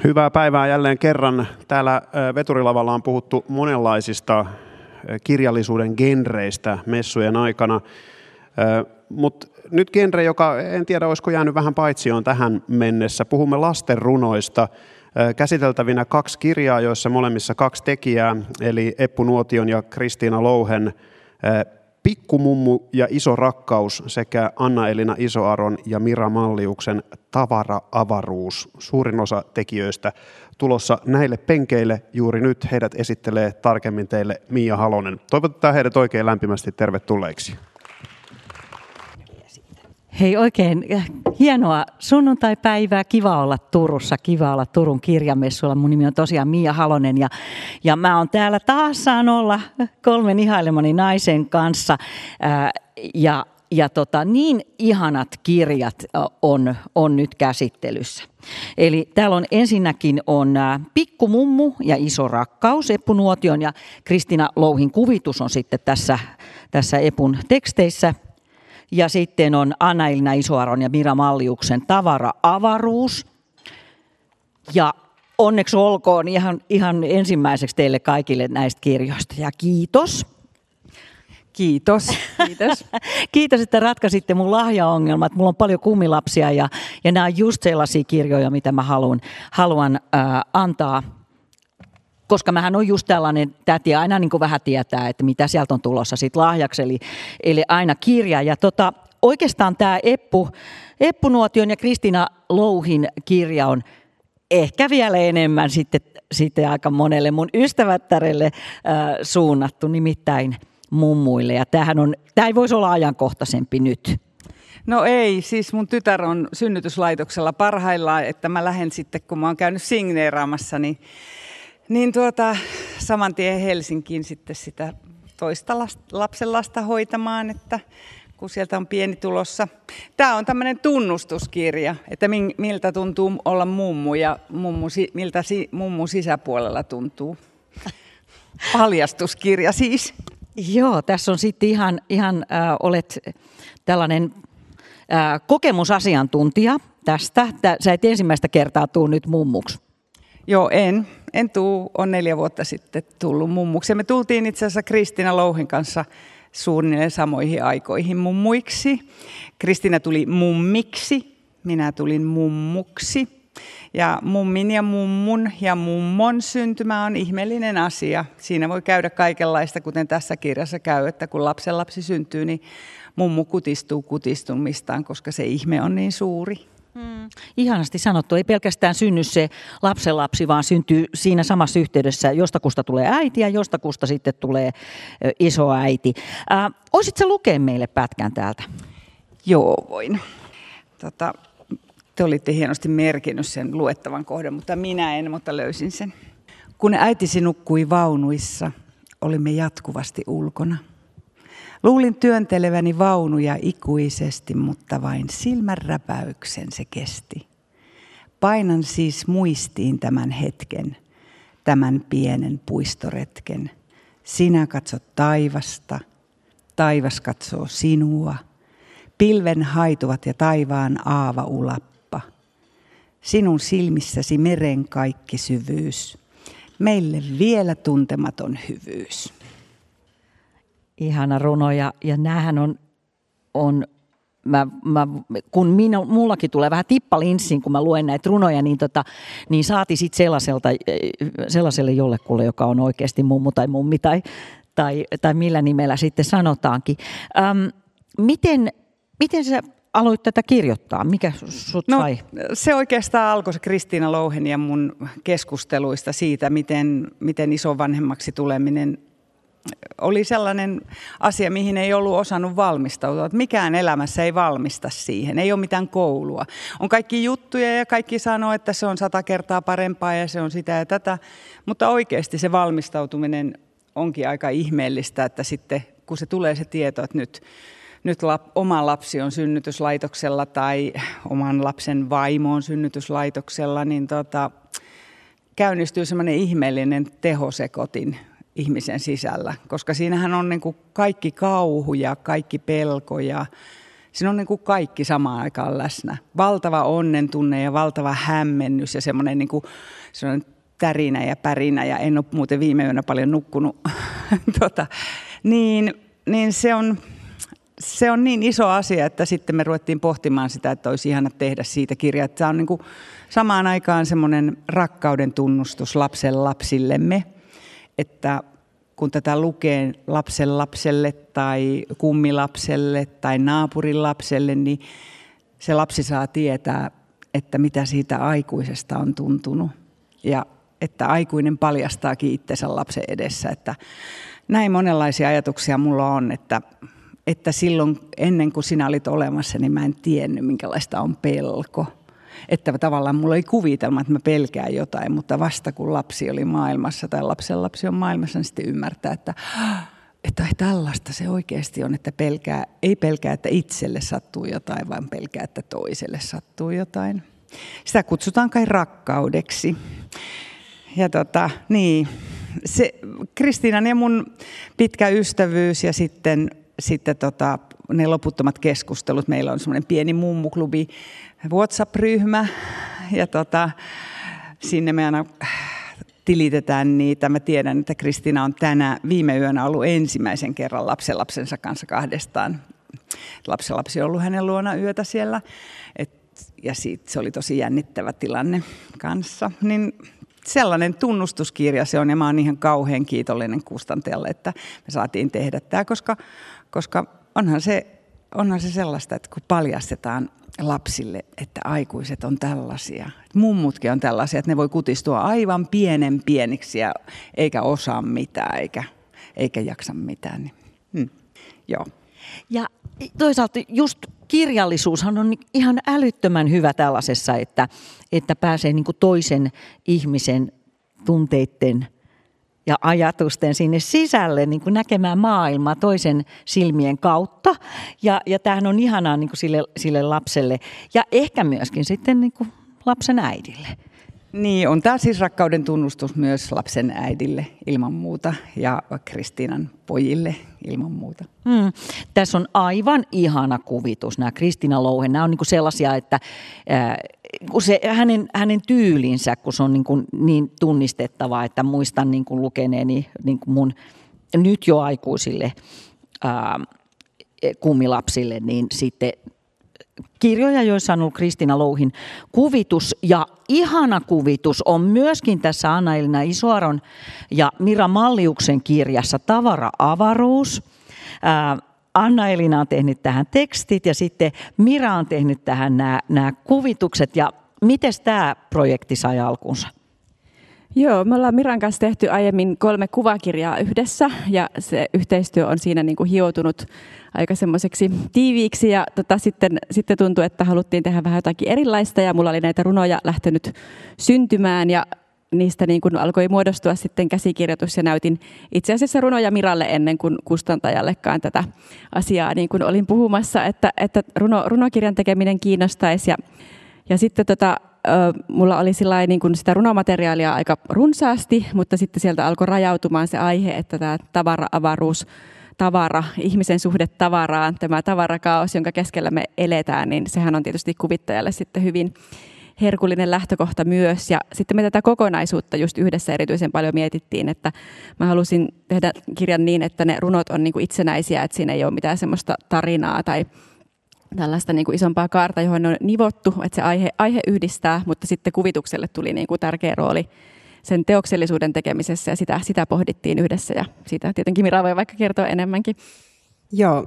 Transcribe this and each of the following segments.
Hyvää päivää jälleen kerran. Täällä Veturilavalla on puhuttu monenlaisista kirjallisuuden genreistä messujen aikana, mutta nyt genre, joka en tiedä olisiko jäänyt vähän paitsioon tähän mennessä. Puhumme lastenrunoista. Käsiteltävinä 2 kirjaa, joissa molemmissa 2 tekijää, eli Eppu Nuotion ja Kristiina Louhen Pikkumummu ja Iso rakkaus sekä Anna-Elina Isoaron ja Mira Malliuksen Tavara-avaruus. Suurin osa tekijöistä tulossa näille penkeille. Juuri nyt heidät esittelee tarkemmin teille Mia Halonen. Toivotetaan heidät oikein lämpimästi tervetulleiksi. Hei, oikein hienoa sunnuntaipäivää. Kiva olla Turussa, kiva olla Turun kirjamessuilla. Mun nimi on tosiaan Mia Halonen ja mä oon täällä taas saan olla 3 ihailemani naisen kanssa. Niin ihanat kirjat on nyt käsittelyssä. Eli täällä on ensinnäkin Pikkumummu ja Iso rakkaus, Eppu Nuotion ja Kristiina Louhin kuvitus on sitten tässä Epun teksteissä. Ja sitten on Anna-Elina Isoaron ja Mira Malliuksen Tavara-avaruus. Ja onneksi olkoon ihan ensimmäiseksi teille kaikille näistä kirjoista. Ja kiitos. Kiitos. Kiitos, että ratkaisitte mun lahjaongelmat. Mulla on paljon kummilapsia ja nämä on just sellaisia kirjoja, mitä mä haluan antaa. Koska mähän on just tällainen täti, aina niin kuin vähän tietää, että mitä sieltä on tulossa sit lahjaksi, eli aina kirja. Ja oikeastaan tämä Eppu Nuotion ja Kristiina Louhin kirja on ehkä vielä enemmän sitten aika monelle mun ystävättärelle suunnattu, nimittäin mummuille. Ja tämä ei voisi olla ajankohtaisempi nyt. No ei, siis mun tytär on synnytyslaitoksella parhaillaan, että mä lähden sitten, kun mä oon käynyt signeeraamassa, niin saman tien Helsinkiin sitten sitä toista lapsenlasta hoitamaan, että kun sieltä on pieni tulossa. Tämä on tämmöinen tunnustuskirja, että miltä tuntuu olla mummu ja miltä mummun sisäpuolella tuntuu. Paljastuskirja siis. Joo, tässä on sitten ihan olet tällainen kokemusasiantuntija tästä. Sä et ensimmäistä kertaa tuu nyt mummuksi. Joo, en tuu. On 4 vuotta sitten tullut mummuksi. Me tultiin itse asiassa Kristiina Louhin kanssa suunnilleen samoihin aikoihin mummuiksi. Kristiina tuli mummiksi, minä tulin mummuksi. Ja mummin ja mummun ja mummon syntymä on ihmeellinen asia. Siinä voi käydä kaikenlaista, kuten tässä kirjassa käy, että kun lapsenlapsi syntyy, niin mummu kutistuu kutistumistaan, koska se ihme on niin suuri. Ihanasti sanottu. Ei pelkästään synny se lapsenlapsi, vaan syntyy siinä samassa yhteydessä. Jostakusta tulee äiti ja jostakusta sitten tulee isoäiti. Oisitko lukea meille pätkän täältä? Joo, voin. Te olitte hienosti merkinnyt sen luettavan kohdan, mutta minä en, mutta löysin sen. Kun äitisi nukkui vaunuissa, olimme jatkuvasti ulkona. Luulin työnteleväni vaunuja ikuisesti, mutta vain silmänräpäyksen se kesti. Painan siis muistiin tämän hetken, tämän pienen puistoretken. Sinä katsot taivasta, taivas katsoo sinua. Pilven haituvat ja taivaan aava ulappa. Sinun silmissäsi meren kaikki syvyys. Meille vielä tuntematon hyvyys. Ihana runo ja näähän kun mullakin tulee vähän tippalinssiin, kun mä luen näitä runoja, niin saati sitten sellaiselle jollekulle, joka on oikeasti mummu tai mummi tai millä nimellä sitten sanotaankin. Miten sä aloit tätä kirjoittaa? Mikä sut sai? Se oikeastaan alkoi se Kristiina Louhen ja mun keskusteluista siitä, miten isovanhemmaksi tuleminen oli sellainen asia, mihin ei ollut osannut valmistautua. Mikään elämässä ei valmista siihen, ei ole mitään koulua. On kaikki juttuja ja kaikki sanoo, että se on 100 kertaa parempaa ja se on sitä ja tätä. Mutta oikeasti se valmistautuminen onkin aika ihmeellistä, että sitten kun se tulee se tieto, että nyt oma lapsi on synnytyslaitoksella tai oman lapsen vaimo on synnytyslaitoksella, niin käynnistyy semmoinen ihmeellinen tehosekotin ihmisen sisällä, koska siinähän on niin kuin kaikki kauhu ja kaikki pelko ja Siinä on niin kuin kaikki samaan aikaan läsnä. Valtava onnen tunne ja valtava hämmennys ja semmoinen niin kuin tärinä ja pärinä, ja en ole muuten viime yönä paljon nukkunut, niin se on niin iso asia, että sitten me ruvettiin pohtimaan sitä, että olisi ihana tehdä siitä kirja. Tämä on niin kuin samaan aikaan semmoinen rakkauden tunnustus lapsen lapsillemme, että kun tätä lukee lapsen lapselle tai kummilapselle tai naapurin lapselle, niin se lapsi saa tietää, että mitä siitä aikuisesta on tuntunut. Ja että aikuinen paljastaakin itsensä lapsen edessä. Että näin monenlaisia ajatuksia mulla on, että silloin ennen kuin sinä olit olemassa, niin mä en tiennyt, minkälaista on pelko. Että tavallaan mulla ei kuvitelma, että mä pelkään jotain, mutta vasta kun lapsi oli maailmassa tai lapsi on maailmassa, niin sitten ymmärtää, että ei tällaista se oikeasti on, että ei pelkää, että itselle sattuu jotain, vaan pelkää, että toiselle sattuu jotain. Sitä kutsutaan kai rakkaudeksi. Ja niin, se Kristiinan ja mun pitkä ystävyys ja sitten ne loputtomat keskustelut. Meillä on semmoinen pieni mummuklubi WhatsApp-ryhmä ja sinne me aina tilitetään niitä. Mä tiedän, että Kristiina on viime yönä ollut ensimmäisen kerran lapsensa kanssa kahdestaan. Lapsenlapsi on ollut hänen luona yötä siellä ja se oli tosi jännittävä tilanne kanssa. Niin sellainen tunnustuskirja se on, ja mä oon ihan kauhean kiitollinen kustantajalle, että me saatiin tehdä tämä, koska onhan se sellaista, että kun paljastetaan lapsille, että aikuiset on tällaisia, että mummutkin on tällaisia, että ne voi kutistua aivan pieniksi eikä osaa mitään eikä jaksa mitään. Joo. Ja toisaalta just kirjallisuushan on ihan älyttömän hyvä tällaisessa, että pääsee niin kuin toisen ihmisen tunteiden ja ajatusten sinne sisälle niin kuin näkemään maailmaa toisen silmien kautta. Ja tämähän on ihanaa niin kuin sille lapselle ja ehkä myöskin sitten niin kuin lapsen äidille. Niin, on tämä siis rakkauden tunnustus myös lapsen äidille ilman muuta ja Kristiinan pojille ilman muuta. Tässä on aivan ihana kuvitus, nämä Kristiina Louhen. Nämä on niin kuin sellaisia, että se, hänen tyylinsä, kun se on niin tunnistettavaa, että muistan niin kuin lukeneeni niin kuin mun nyt jo aikuisille kummilapsille, niin sitten kirjoja, joissa on ollut Kristiina Louhin kuvitus, ja ihana kuvitus on myöskin tässä Anna-Elina Isoaron ja Mira Malliuksen kirjassa Tavara-avaruus. Anna-Elina on tehnyt tähän tekstit ja sitten Mira on tehnyt tähän nämä kuvitukset. Ja miten tämä projekti sai alkunsa? Joo, me ollaan Miran kanssa tehty aiemmin 3 kuvakirjaa yhdessä ja se yhteistyö on siinä niin kuin hioutunut aika semmoiseksi tiiviiksi ja sitten tuntui, että haluttiin tehdä vähän jotakin erilaista ja mulla oli näitä runoja lähtenyt syntymään ja niistä niin kuin alkoi muodostua sitten käsikirjoitus ja näytin itse asiassa runoja Miralle ennen kuin kustantajallekaan tätä asiaa niin kuin olin puhumassa, että runokirjan tekeminen kiinnostaisi ja sitten mulla oli niin kuin sitä runomateriaalia aika runsaasti, mutta sitten sieltä alkoi rajautumaan se aihe, että tämä tavara-avaruus, ihmisen suhde tavaraan, tämä tavarakaos, jonka keskellä me eletään, niin sehän on tietysti kuvittajalle sitten hyvin herkullinen lähtökohta myös. Ja sitten me tätä kokonaisuutta just yhdessä erityisen paljon mietittiin, että mä halusin tehdä kirjan niin, että ne runot on niin kuin itsenäisiä, että siinä ei ole mitään semmoista tarinaa tai tällaista niin kuin isompaa kaarta, johon ne on nivottu, että se aihe yhdistää, mutta sitten kuvitukselle tuli niin kuin tärkeä rooli sen teoksellisuuden tekemisessä ja sitä pohdittiin yhdessä ja siitä tietenkin Mira voi vaikka kertoa enemmänkin. Joo,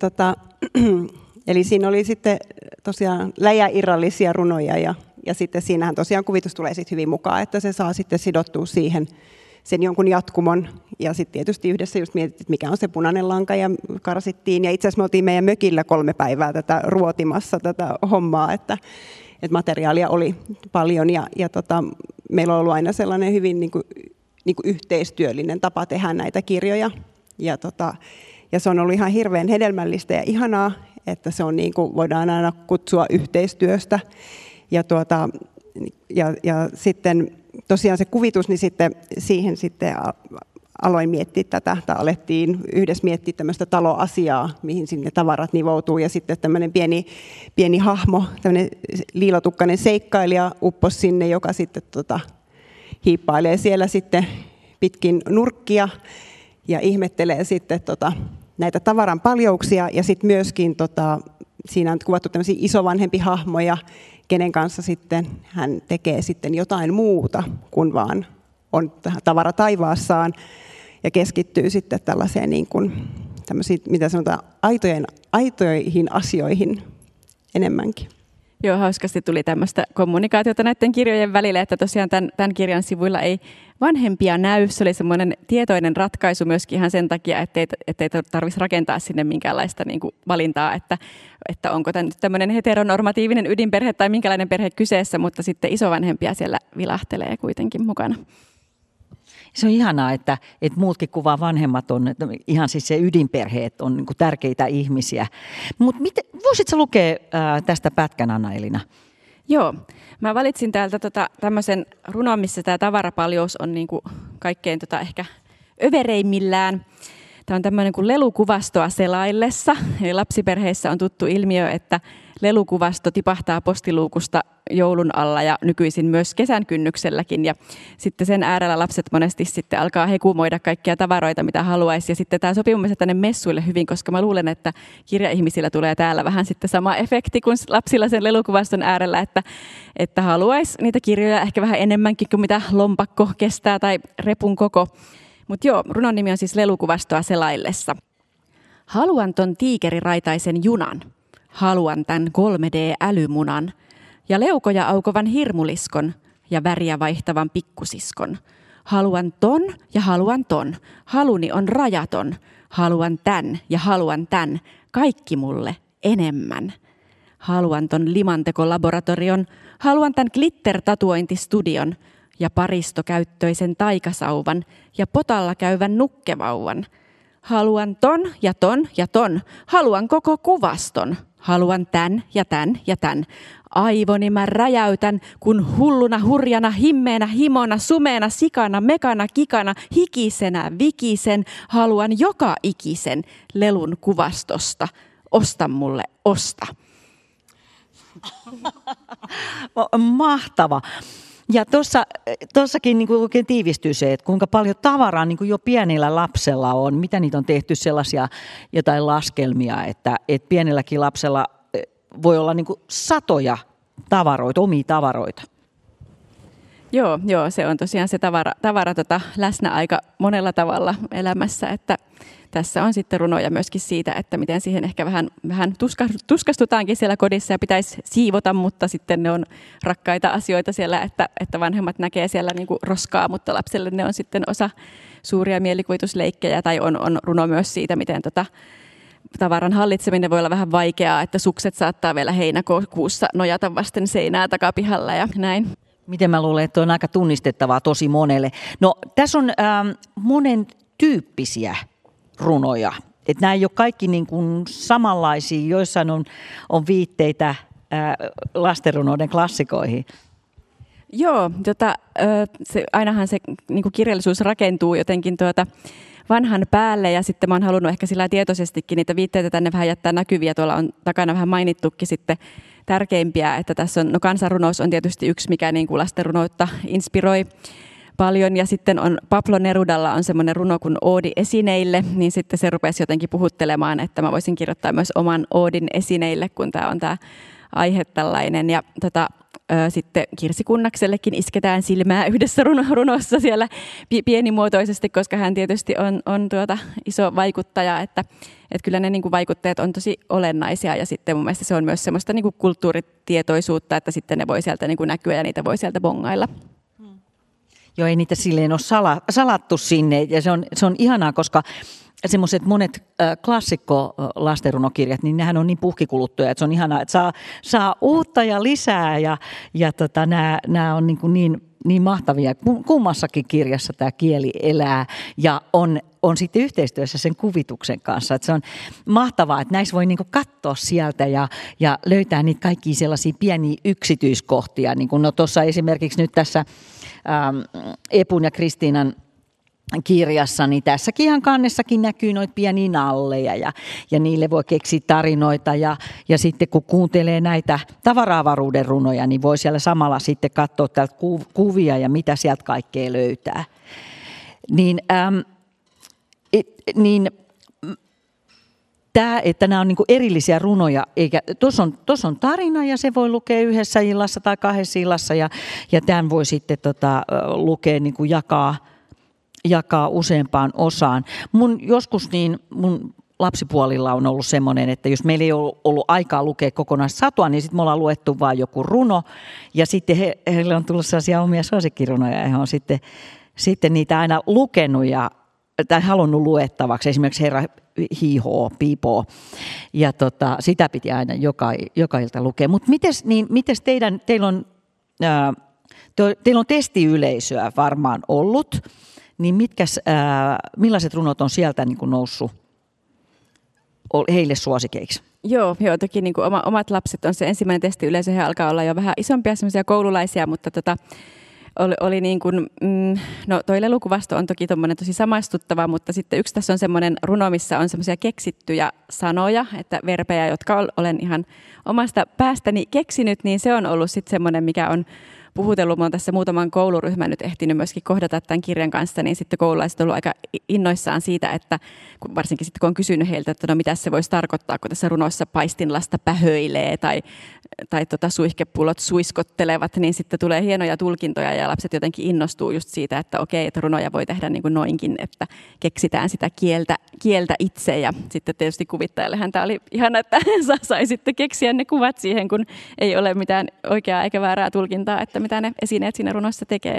eli siinä oli sitten tosiaan läjäirrallisia runoja ja sitten siinähän tosiaan kuvitus tulee sitten hyvin mukaan, että se saa sitten sidottua siihen sen jonkun jatkumon. Ja sitten tietysti yhdessä just mietittiin, mikä on se punainen lanka ja karsittiin. Ja itse asiassa me oltiin meidän mökillä 3 päivää ruotimassa tätä hommaa, että materiaalia oli paljon ja meillä on ollut aina sellainen hyvin niin kuin yhteistyöllinen tapa tehdä näitä kirjoja. Ja se on ollut ihan hirveän hedelmällistä ja ihanaa, että se on niin kuin, voidaan aina kutsua yhteistyöstä. Ja sitten tosiaan se kuvitus, niin sitten siihen sitten aloin miettiä tätä, tai alettiin yhdessä miettiä tämmöistä taloasiaa, mihin sinne tavarat nivoutuu, ja sitten tämmöinen pieni hahmo, tämmöinen liilotukkainen seikkailija upposi sinne, joka sitten hiippailee siellä sitten pitkin nurkkia ja ihmettelee sitten näitä tavaran paljouksia, ja sitten myöskin siinä on kuvattu tämmöisiä isovanhempi hahmoja, kenen kanssa sitten hän tekee sitten jotain muuta, kun vaan on tavara taivaassaan, ja keskittyy sitten tällaiseen niin kuin, tämmöisiin, mitä sanotaan, aitoihin asioihin enemmänkin. Joo, hauskasti tuli tämmöistä kommunikaatiota näiden kirjojen välillä, että tosiaan tämän kirjan sivuilla ei vanhempia näy. Se oli semmoinen tietoinen ratkaisu myöskin ihan sen takia, ettei tarvitsisi rakentaa sinne minkäänlaista niin kuin valintaa, että onko tämä nyt tämmöinen heteronormatiivinen ydinperhe tai minkälainen perhe kyseessä, mutta sitten isovanhempia siellä vilahtelee kuitenkin mukana. Se on ihanaa, että muutkin kuin vaan vanhemmat on ihan siis se ydinperheet on niin kuin tärkeitä ihmisiä. Mutta voisitko lukea tästä pätkän, Anna-Elina? Joo, mä valitsin täältä tämmöisen runon, missä tämä tavarapaljous on niin kuin kaikkein ehkä övereimmillään. Tämä on tämmöinen kuin lelukuvastoa selaillessa. Eli lapsiperheissä on tuttu ilmiö, että lelukuvasto tipahtaa postiluukusta joulun alla ja nykyisin myös kesän kynnykselläkin. Ja sitten sen äärellä lapset monesti sitten alkaa hekumoida kaikkia tavaroita, mitä haluaisi. Ja sitten tämä sopii mun mielestä tänne messuille hyvin, koska mä luulen, että kirjaihmisillä tulee täällä vähän sitten sama efekti kuin lapsilla sen lelukuvaston äärellä, että haluaisi niitä kirjoja ehkä vähän enemmänkin kuin mitä lompakko kestää tai repun koko. Mutta joo, runon nimi on siis lelukuvastoa selaillessa. Haluan ton tiikeriraitaisen junan. Haluan tän 3D-älymunan. Ja leukoja aukovan hirmuliskon ja väriä vaihtavan pikkusiskon. Haluan ton ja haluan ton. Haluni on rajaton. Haluan tän ja haluan tän. Kaikki mulle enemmän. Haluan ton limanteko-laboratorion. Haluan tän glitter-tatuointistudion. Ja paristokäyttöisen taikasauvan ja potalla käyvän nukkevauvan. Haluan ton ja ton ja ton. Haluan koko kuvaston. Haluan tän ja tän ja tän. Aivoni mä räjäytän, kun hulluna, hurjana, himmeenä, himona, sumeena, sikana, mekana, kikana, hikisenä, vikisen. Haluan joka ikisen lelun kuvastosta. Osta mulle, osta. Mahtava. Ja tuossakin niin oikein tiivistyy se, että kuinka paljon tavaraa niin jo pienillä lapsella on. Mitä niitä on tehty sellaisia jotain laskelmia, että pienelläkin lapsella voi olla niin satoja tavaroita, omia tavaroita. Joo, se on tosiaan se tavara läsnä aika monella tavalla elämässä, että tässä on sitten runoja myöskin siitä, että miten siihen ehkä vähän tuskastutaankin siellä kodissa ja pitäisi siivota, mutta sitten ne on rakkaita asioita siellä, että vanhemmat näkee siellä niin kuin roskaa, mutta lapselle ne on sitten osa suuria mielikuvitusleikkejä, tai on runo myös siitä, miten tavaran hallitseminen voi olla vähän vaikeaa, että sukset saattaa vielä heinäkuussa nojata vasten seinää takapihalla ja näin. Miten mä luulen, että on aika tunnistettavaa tosi monelle. No tässä on monen tyyppisiä runoja. Että nämä ei ole kaikki niin kuin samanlaisia, joissain on viitteitä lastenrunoiden klassikoihin. Joo, ainahan se niin kuin kirjallisuus rakentuu jotenkin vanhan päälle, ja sitten mä oon halunnut ehkä sillä tietoisestikin niitä viitteitä tänne vähän jättää näkyviä. Tuolla on takana vähän mainittukin sitten tärkeimpiä, että tässä on, kansanrunous on tietysti yksi, mikä niin kuin lastenrunoutta inspiroi paljon, ja sitten on Pablo Nerudalla on semmoinen runo kuin Oodi esineille, niin sitten se rupesi jotenkin puhuttelemaan, että mä voisin kirjoittaa myös oman Oodin esineille, kun tämä on tämä aihe tällainen, ja sitten Kirsi Kunnaksellekin isketään silmää yhdessä runossa siellä pienimuotoisesti, koska hän tietysti on iso vaikuttaja, että kyllä ne niin kuin vaikutteet on tosi olennaisia, ja sitten mun mielestä se on myös semmoista niin kuin kulttuuritietoisuutta, että sitten ne voi sieltä niin kuin näkyä ja niitä voi sieltä bongailla. Joo, ei niitä silleen ole salattu sinne, ja se on ihanaa, koska semmoiset monet klassikko-lastenrunokirjat, niin nehän on niin puhkikuluttuja, että se on ihanaa, että saa uutta ja lisää, ja nämä on niin mahtavia. Kummassakin kirjassa tämä kieli elää, ja on sitten yhteistyössä sen kuvituksen kanssa. Että se on mahtavaa, että näissä voi niinku katsoa sieltä ja löytää niitä kaikkia sellaisia pieniä yksityiskohtia. Niin kuin tuossa esimerkiksi nyt tässä Epun ja Kristiinan kirjassa, niin tässäkin ihan kannessakin näkyy noita pieniä nalleja ja niille voi keksiä tarinoita ja sitten kun kuuntelee näitä tavara-avaruuden runoja, niin voi siellä samalla sitten katsoa täältä kuvia ja mitä sieltä kaikkea löytää. Tämä, että nämä on niin kuin erillisiä runoja, eikä tuossa on tarina ja se voi lukea yhdessä illassa tai kahdessa illassa ja tämän voi sitten lukea, niin kuin jakaa useampaan osaan. Joskus mun lapsipuolilla on ollut semmoinen, että jos meillä ei ole ollut aikaa lukea kokonaista satua, niin sitten me ollaan luettu vain joku runo ja sitten heille on tullut sellaisia omia suosikkirunoja ja he on sitten niitä aina lukenut tai halunnut luettavaksi, esimerkiksi Herra hiihoo, piipoo, ja sitä piti aina joka ilta lukea. Mutta mites teillä on testiyleisöä varmaan ollut, niin millaiset runot on sieltä niin kuin noussut heille suosikeiksi? Joo, toki niin kuin omat lapset on se ensimmäinen testiyleisö, he alkaa olla jo vähän isompia semmoisia koululaisia, mutta oli niin kuin, no toi lelukuvasto on toki tommoinen tosi samaistuttava, mutta sitten yksi tässä on semmoinen runo, missä on semmoisia keksittyjä sanoja, että verpejä, jotka olen ihan omasta päästäni keksinyt, niin se on ollut sitten semmoinen, mikä on puhutellut. Mä oon tässä muutaman kouluryhmän nyt ehtinyt myöskin kohdata tämän kirjan kanssa, niin sitten koululaiset on ollut aika innoissaan siitä, että varsinkin sitten kun on kysynyt heiltä, että no mitä se voisi tarkoittaa, kun tässä runoissa paistinlasta pähöilee tai suihkepullot suiskottelevat, niin sitten tulee hienoja tulkintoja ja lapset jotenkin innostuu just siitä, että okei, että runoja voi tehdä niin kuin noinkin, että keksitään sitä kieltä itse ja sitten tietysti kuvittajallehan tämä oli ihana, että sai sitten keksiä ne kuvat siihen, kun ei ole mitään oikeaa eikä väärää tulkintaa, että mitä ne esineet siinä runossa tekee.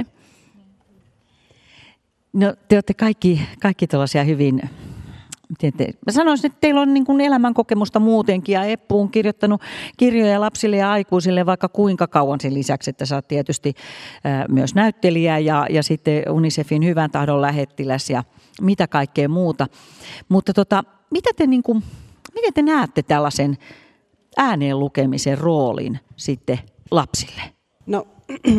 No te olette kaikki tällaisia hyvin, mä sanoisin, että teillä on niin kuin elämänkokemusta muutenkin ja Eppu on kirjoittanut kirjoja lapsille ja aikuisille vaikka kuinka kauan sen lisäksi, että sä oot tietysti myös näyttelijä ja sitten UNICEFin hyvän tahdon lähettiläs ja mitä kaikkea muuta. Mutta miten te näette tällaisen ääneen lukemisen roolin sitten lapsille? No,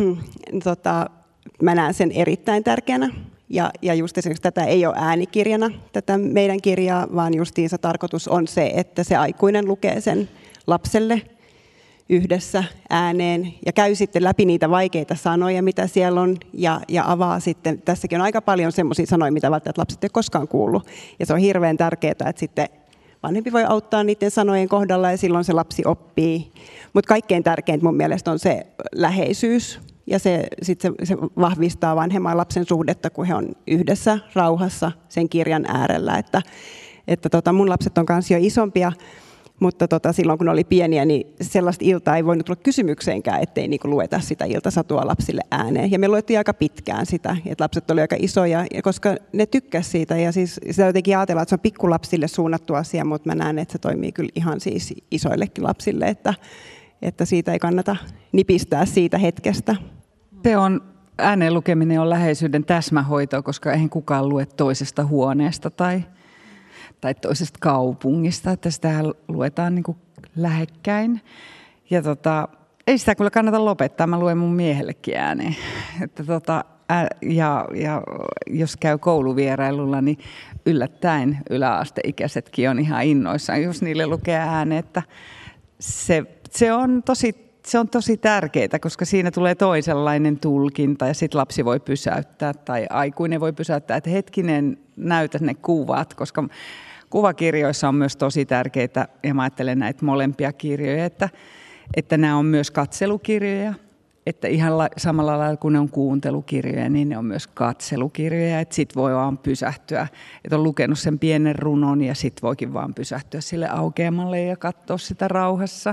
mä näen sen erittäin tärkeänä. Ja just esimerkiksi tätä ei ole äänikirjana, tätä meidän kirjaa, vaan justiinsa tarkoitus on se, että se aikuinen lukee sen lapselle yhdessä ääneen ja käy sitten läpi niitä vaikeita sanoja, mitä siellä on, ja avaa sitten, tässäkin on aika paljon semmoisia sanoja, mitä välttämättä lapset ei koskaan kuullut. Ja se on hirveän tärkeää, että sitten vanhempi voi auttaa niiden sanojen kohdalla ja silloin se lapsi oppii. Mutta kaikkein tärkeintä mun mielestä on se läheisyys. Ja se vahvistaa vanhemman lapsen suhdetta, kun he on yhdessä rauhassa sen kirjan äärellä. Että mun lapset on kanssa jo isompia, mutta silloin kun oli pieniä, niin sellaista iltaa ei voinut tulla kysymykseenkään, ettei niinku lueta sitä iltasatua lapsille ääneen. Ja me luettiin aika pitkään sitä, että lapset oli aika isoja, koska ne tykkäsivät siitä. Ja siis sitä jotenkin ajatellaan, että se on pikkulapsille suunnattu asia, mutta mä näen, että se toimii kyllä ihan siis isoillekin lapsille, että siitä ei kannata nipistää siitä hetkestä. Ääneen lukeminen on läheisyyden täsmähoitoa, koska eihän kukaan lue toisesta huoneesta tai toisesta kaupungista, että sitä luetaan niin kuin lähekkäin. Ja ei sitä kyllä kannata lopettaa, mä luen mun miehellekin ääneen. Että ja jos käy kouluvierailulla, niin yllättäen yläasteikäisetkin on ihan innoissaan, jos niille lukee ääneen, että se on tosi tärkeää, koska siinä tulee toisenlainen tulkinta ja sitten lapsi voi pysäyttää tai aikuinen voi pysäyttää, että hetkinen näytä ne kuvat, koska kuvakirjoissa on myös tosi tärkeitä ja mä ajattelen näitä molempia kirjoja, että nämä on myös katselukirjoja, että ihan samalla lailla kuin ne on kuuntelukirjoja, niin ne on myös katselukirjoja, että sit voi vaan pysähtyä, että on lukenut sen pienen runon ja sit voikin vaan pysähtyä sille aukeamalle ja katsoa sitä rauhassa.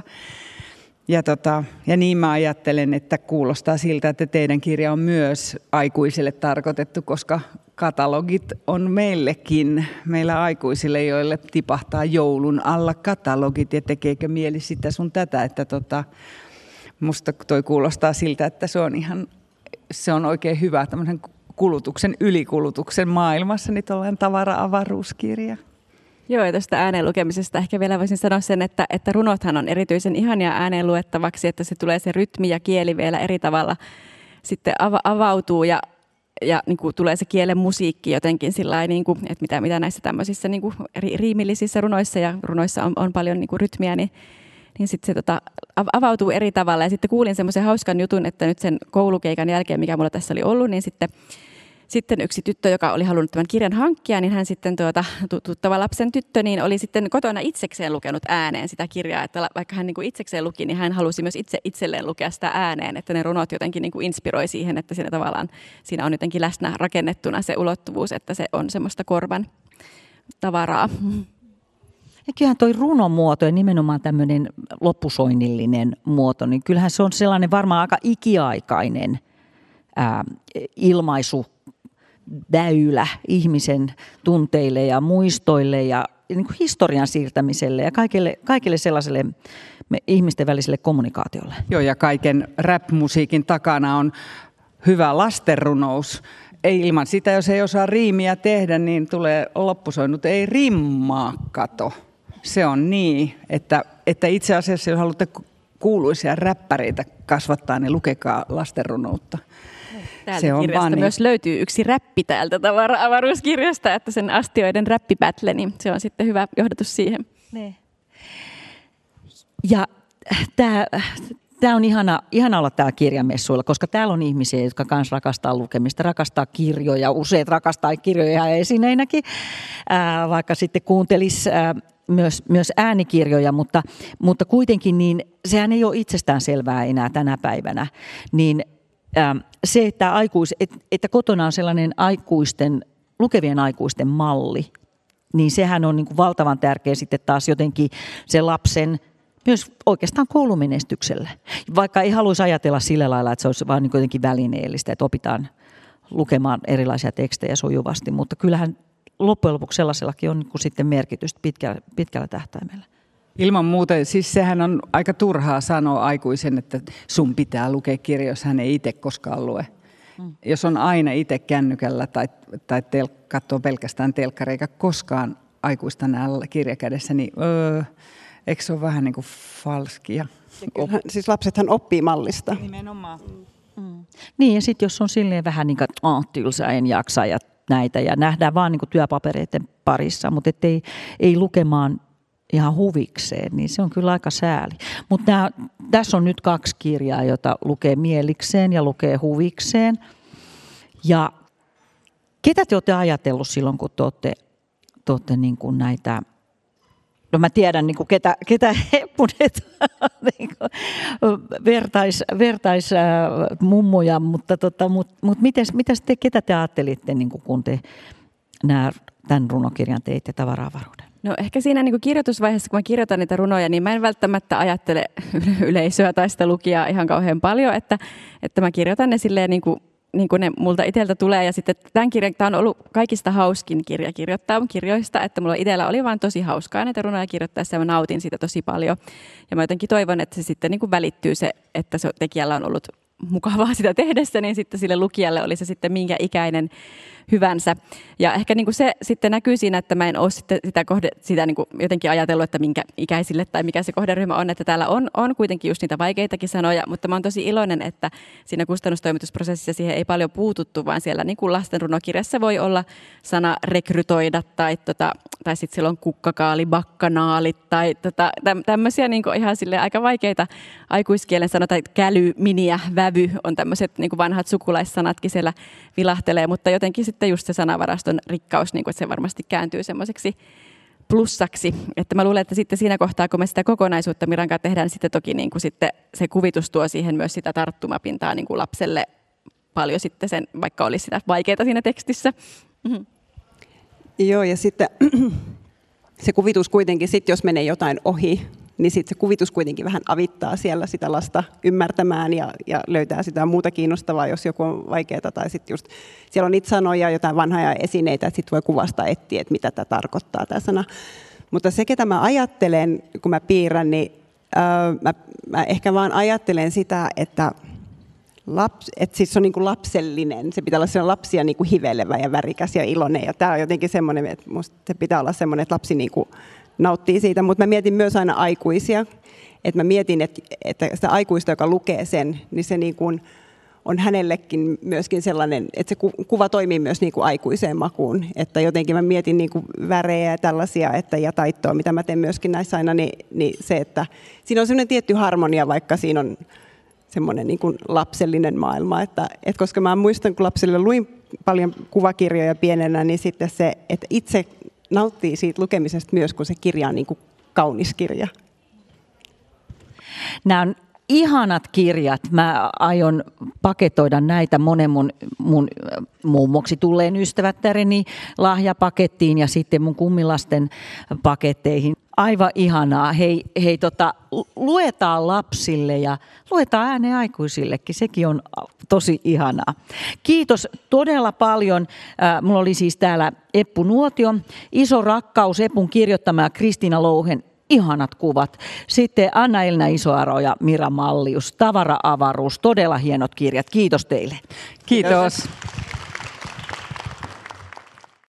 Ja niin mä ajattelen, että kuulostaa siltä, että teidän kirja on myös aikuisille tarkoitettu, koska katalogit on meillä aikuisille, joille tipahtaa joulun alla katalogit ja tekeekö mieli sitä sun tätä, että musta toi kuulostaa siltä, että se on oikein hyvä tämmöisen ylikulutuksen maailmassa, niin tuollainen tavara-avaruuskirja. Joo, ja tuosta ääneen lukemisesta ehkä vielä voisin sanoa sen, että runothan on erityisen ihania ääneen luettavaksi, että se tulee se rytmi ja kieli vielä eri tavalla sitten avautuu. Ja ja niin kuin tulee se kielen musiikki jotenkin sillain, niin kuin, että mitä näissä tämmöisissä niin kuin riimillisissä runoissa ja runoissa on paljon niin kuin rytmiä, niin sitten se avautuu eri tavalla. Ja sitten kuulin semmoisen hauskan jutun, että nyt sen koulukeikan jälkeen, mikä mulla tässä oli ollut, niin sitten yksi tyttö, joka oli halunnut tämän kirjan hankkia, niin hän sitten tuttava lapsen tyttö, niin oli sitten kotona itsekseen lukenut ääneen sitä kirjaa, että vaikka hän niin kuin itsekseen luki, niin hän halusi myös itselleen lukea sitä ääneen, että ne runot jotenkin niin kuin inspiroi siihen, että siinä tavallaan siinä on jotenkin läsnä rakennettuna se ulottuvuus, että se on semmoista korvan tavaraa. Ja kyllähän toi runomuoto ja nimenomaan tämmöinen loppusoinnillinen muoto, niin kyllähän se on sellainen varmaan aika ikiaikainen ilmaisuväylä ihmisen tunteille ja muistoille ja niin kuin historian siirtämiselle ja kaikille sellaiselle ihmisten väliselle kommunikaatiolle. Joo, ja kaiken rap-musiikin takana on hyvä lastenrunous. Ei ilman sitä, jos ei osaa riimiä tehdä, niin tulee loppusoinnut. Ei rimmaa, kato. Se on niin, että itse asiassa jos haluatte kuuluisia räppäreitä kasvattaa, niin lukekaa lastenrunoutta. Täältä kirjasta myös löytyy yksi räppi täältä avaruuskirjasta, että sen astioiden räppipätle, niin se on sitten hyvä johdatus siihen. Ne. Ja tämä on ihana olla täällä kirjamessuilla, koska täällä on ihmisiä, jotka myös rakastaa lukemista, rakastaa kirjoja, useat rakastaa kirjoja ihan esineinäkin, vaikka sitten kuuntelisi myös äänikirjoja, mutta kuitenkin niin sehän ei ole itsestään selvää enää tänä päivänä, niin se, että kotona on sellainen lukevien aikuisten malli, niin sehän on niin kuin valtavan tärkeä sitten taas jotenkin se lapsen myös oikeastaan koulumenestykselle. Vaikka ei haluaisi ajatella sillä lailla, että se olisi vaan niin jotenkin välineellistä, että opitaan lukemaan erilaisia tekstejä sujuvasti, mutta kyllähän loppujen lopuksi sellaisellakin on niin kuin sitten merkitystä pitkällä tähtäimellä. Ilman muuta, siis sehän on aika turhaa sanoa aikuisen, että sun pitää lukea kirja, jos hän ei itse koskaan lue. Jos on aina itse kännykällä tai katsoo pelkästään telkkari, eikä koskaan aikuista näe kirja kädessä, niin eikö se ole vähän niin kuin falskia? Siis lapsethan oppii mallista. Nimenomaan. Niin, ja sitten jos on silleen vähän niin kuin tylsä, en jaksa ja näitä, ja nähdään vaan niin kuin työpapereiden parissa, mutta ei lukemaan ihan huvikseen, niin se on kyllä aika sääli. Mutta tässä on nyt 2 kirjaa, joita lukee mielikseen ja lukee huvikseen. Ja ketä te olette ajatellut silloin, kun te olette niin kuin näitä, no mä tiedän niin kuin ketä heppunet vertais mummoja, mutta ketä te ajattelitte, niin kuin kun te tämän runokirjan teitte tavara-avaruuden? No ehkä siinä niin kuin kirjoitusvaiheessa, kun mä kirjoitan niitä runoja, niin mä en välttämättä ajattele yleisöä tai sitä lukijaa ihan kauhean paljon, että mä kirjoitan ne silleen niin kuin ne multa itseltä tulee. Ja sitten tämä on ollut kaikista hauskin kirja kirjoittaa kirjoista, että mulla itsellä oli vaan tosi hauskaa näitä runoja kirjoittaessa ja mä nautin siitä tosi paljon. Ja mä jotenkin toivon, että se sitten niin kuin välittyy se, että se tekijällä on ollut mukavaa sitä tehdessä, niin sitten sille lukijalle oli se sitten minkä ikäinen hyvänsä. Ja ehkä niin kuin se sitten näkyy siinä, että mä en ole sitten sitä niin kuin jotenkin ajatellut, että minkä ikäisille tai mikä se kohderyhmä on, että täällä on kuitenkin just niitä vaikeitakin sanoja, mutta mä oon tosi iloinen, että siinä kustannustoimitusprosessissa siihen ei paljon puututtu, vaan siellä niin kuin lastenrunokirjassa voi olla sana rekrytoida tai sitten siellä on kukkakaali, bakkanaalit tai tämmöisiä niin kuin ihan sille aika vaikeita aikuiskielen sanotaan, käly, miniä, vävy on tämmöiset niin kuin vanhat sukulaissanatkin siellä vilahtelee, mutta jotenkin sitten just se sanavaraston rikkaus, niin kuin, että se varmasti kääntyy semmoiseksi plussaksi. Että mä luulen, että sitten siinä kohtaa, kun me sitä kokonaisuutta Miran kanssa tehdään, niin sitten toki niin kuin sitten se kuvitus tuo siihen myös sitä tarttumapintaa niin kuin lapselle paljon sitten sen, vaikka olisi sitä vaikeaa siinä tekstissä. Mm-hmm. Joo, ja sitten se kuvitus kuitenkin, sit jos menee jotain ohi, niin sitten se kuvitus kuitenkin vähän avittaa siellä sitä lasta ymmärtämään ja löytää sitä muuta kiinnostavaa, jos joku on vaikeaa. Tai sitten just siellä on niitä sanoja, jotain vanhoja esineitä, että sitten voi kuvasta etsiä, että mitä tämä tarkoittaa tämä sana. Mutta se, ketä mä ajattelen, kun mä piirrän, niin mä ehkä vaan ajattelen sitä, että siis se on niin kuin lapsellinen. Se pitää olla sellainen lapsia niin kuin hivelevä ja värikäs ja iloinen. Ja tämä on jotenkin semmoinen, että musta se pitää olla semmoinen, että lapsi niin kuin nauttii siitä, mutta mä mietin myös aina aikuisia, että mä mietin, että sitä aikuista, joka lukee sen, niin se niin kuin on hänellekin myöskin sellainen, että se kuva toimii myös niin kuin aikuiseen makuun. Että jotenkin mä mietin niin kuin värejä ja tällaisia ja taittoa, mitä mä teen myöskin näissä aina, niin se, että siinä on sellainen tietty harmonia, vaikka siinä on semmoinen niin kuin lapsellinen maailma. Että koska mä muistan, kun lapsille luin paljon kuvakirjoja pienenä, niin sitten se, että itse nauttii siitä lukemisesta myös, kun se kirja on niin kuin kaunis kirja. Nämä on ihanat kirjat. Mä aion paketoida näitä monen mun mummoksi tulleen ystävättäreni lahjapakettiin ja sitten mun kummilasten paketteihin. Aivan ihanaa. Hei, luetaan lapsille ja luetaan ääneen aikuisillekin. Sekin on tosi ihanaa. Kiitos todella paljon. Mulla oli siis täällä Eppu Nuotio. Iso rakkaus, Epun kirjoittama ja Kristiina Louhen ihanat kuvat. Sitten Anna-Elina Isoaro ja Mira Mallius, Tavara-avaruus, todella hienot kirjat. Kiitos teille. Kiitos.